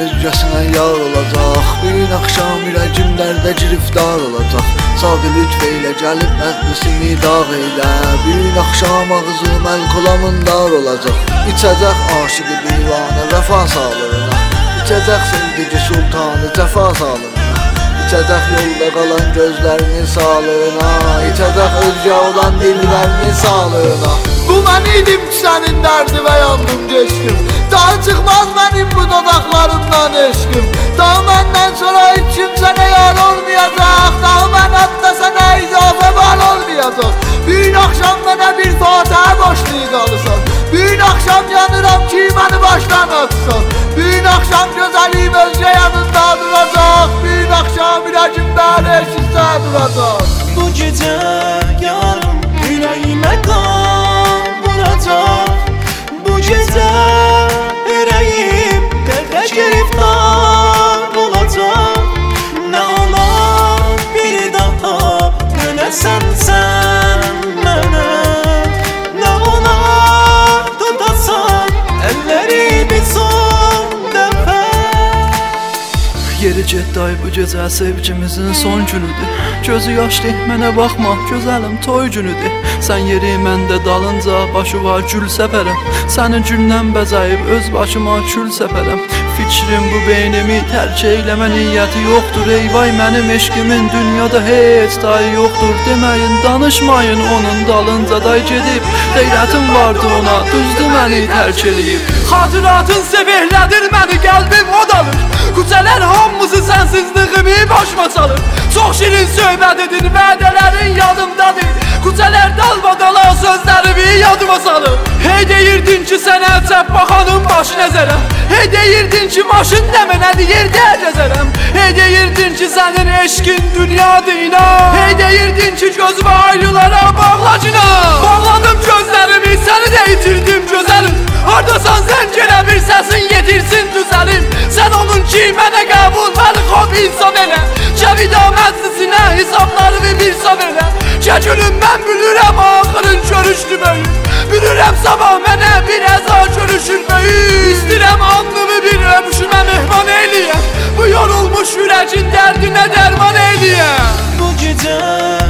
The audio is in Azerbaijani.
özgəsinə yar olacaq. Bir gün axşam ürəyim dərdə giriftar olacaq. Sağ lütf eylə gəlib məclisini dağ eylə. Bir gün axşam ağzım əl-qolamın dar olacaq. İçəcək aşıqı divanə vəfa sağlığına. İçəcək sevdici sultanı cəfa sağlığına. İçəcək yolda qalan gözlərinin sağlığına. İçəcək özgə olan dillərinin sağlığına. Bu mən idim ki sənin dərdi və yandım geçdim. Daha çıxmaz mənim bu dodaqlarımdan eşqim. Daha məndən sonra heç kimsənə yar olmayacaq. Daha mən hatta sənə izafə var olmayacaq. Bir gün axşam mənə bir fatihə boşluğu qalırsan. Bir gün axşam yanıram ki məni başdan atsan. Bir gün axşam gözəlim özgə yanında duracaq. Bir gün axşam ürəyimdə eşitsə duracaq. Bu gecə yarım ürəyimə qan vuracaq. Bu gecə ürəyim dərdə giriftar olacaq. Nə olar bir daha dönəsən sən mənə. Nə olar tutasan əllərimi son dəfə. Yeri getdi ay bu gecə sevgimizin son günüdür. Gözü yaşlı mənə baxma gözəlim toy günüdür. Sən yeri məndə dalınca başı var gül səpərəm. Sənin gündən bəzəyib öz başıma kül səpərəm. Fikrim bu beynimi tərk eyləmə niyyəti yoxdur. Ey vay mənim eşqimin dünyada heç dayı yoxdur. Deməyin danışmayın onun dalınca day gedib. Qeyrətim vardı ona düzdü məni tərk eləyib. Xatıratın sevihlədir məni qəlbim odalır. Küçələr hamısı sənsizliğimi başıma salır. Çox şirin söhbət edin vədələrin yadımdadır. Küçələr dalbadala sözlərimi yadıma salır. Hey deyirdin ki sənə çəp baxanın başı nəzərə. Hey deyirdin ki maşın nə mənə deyirdə gəzərəm. Hey deyirdin ki sənin eşqin dünyadır inan. Hey deyirdin ki gözümə ayrılara bağlacına. Bağladım gözlərimi səni də itirdim gözəlim. Hardasan sən gələ bir səsin yetirsin düzəlim. Sən onun ki mənə qəbul məni xob insan elə. Cəvida məclisinə hesablarımı bir san elə. Gecülüm mən bilirəm axırın görüşdü böyük. Bilirəm sabah mənə bir əza görüşür böyük. İstirəm anlımı bir öpüşümə mehman eyləyəm. Bu yorulmuş ürəkin dərdinə dərman eyləyəm. Bu gecə